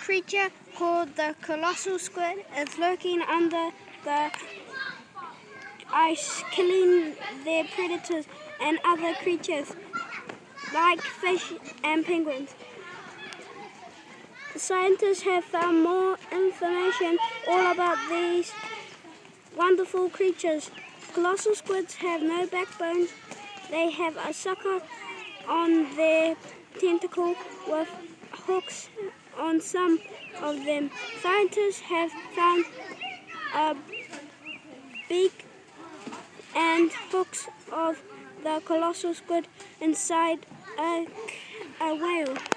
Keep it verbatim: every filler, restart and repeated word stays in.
creature called the colossal squid is lurking under the ice, killing their predators and other creatures like fish and penguins. Scientists have found more information all about these wonderful creatures. Colossal squids have no backbones. They have a sucker on their tentacle with hooks on some of them. Scientists have found a beak and hooks of the colossal squid inside a, a whale.